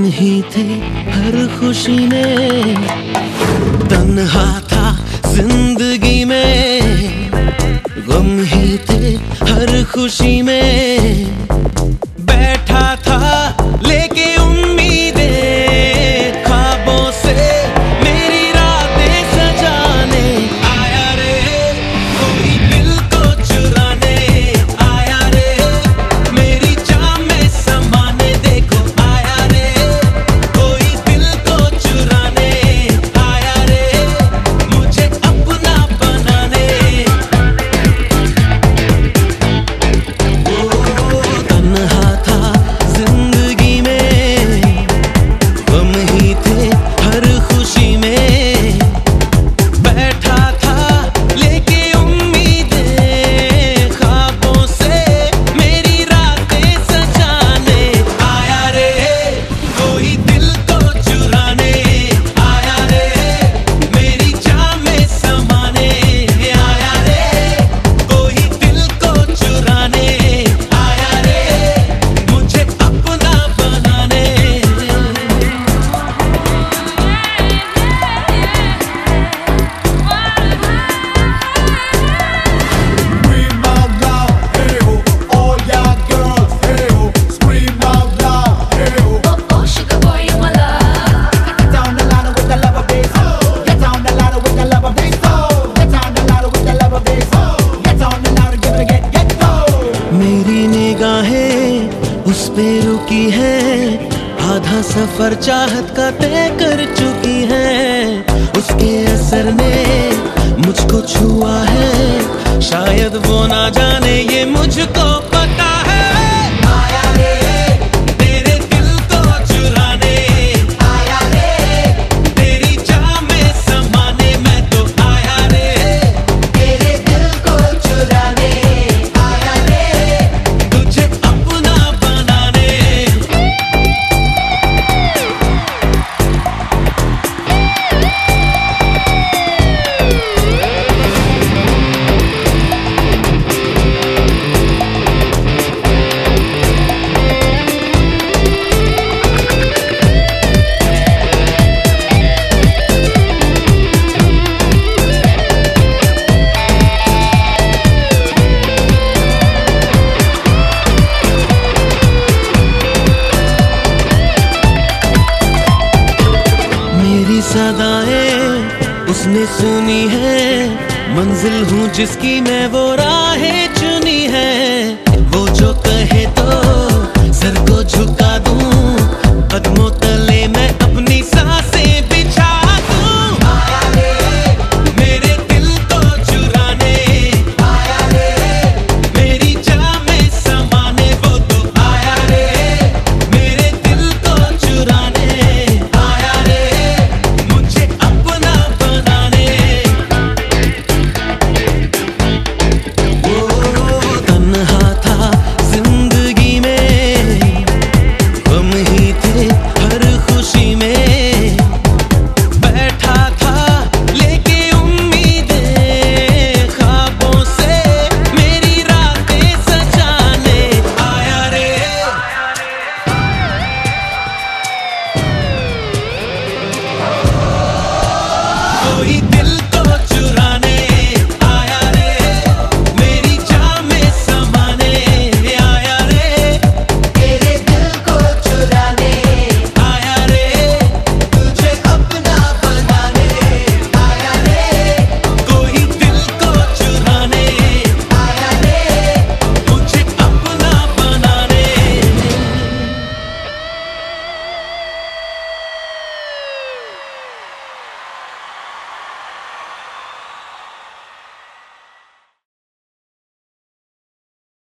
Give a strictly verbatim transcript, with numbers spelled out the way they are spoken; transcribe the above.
ही थे हर खुशी में, तन्हा था जिंदगी में। गम ही थे हर खुशी में, बैठा था लेके उम्मीदें, ख्वाबों से मेरी रातें सजाने। आया रे कोई दिल को चुराने, आया रे मेरी जान में समाने। देखो आया रे कोई दिल को चुराने, आया रे मुझे अपना बनाने। ओ तन्हा था जिंदगी में, गम ही थे हर खुशी में, बैठा था लेके उम्मीदें, ख्वाबों से मेरी रातें सजाने। आया रे कोई दिल को चुराने, आया रे मेरी जान में समाने। आया रे कोई दिल को चुराने, आया रे मुझे अपना बनाने। Scream out loud, hey ho, all y'all girls, hey ho. Scream out loud, hey ho. Oh, oh, sugar boy, you my love. Get down the ladder with the love bass. Get down the ladder with the love bass. Get down the ladder with the love bass. Get down the ladder, give it a get, get go. मेरी निगाहें उस पे रुकी है, आधा सफर चाहत का तय कर चुकी है। उसके असर ने मुझको छुआ है, शायद वो ना जाने ये मुझको पता है। आया रे तेरे दिल को चुराने, आया रे तेरी जान में समाने। मैं तो आया रे तेरे दिल को चुराने, आया रे तुझे अपना बनाने। मेरी सदाएं उसने सुनी है, मंजिल हूँ जिसकी मैं वो राहें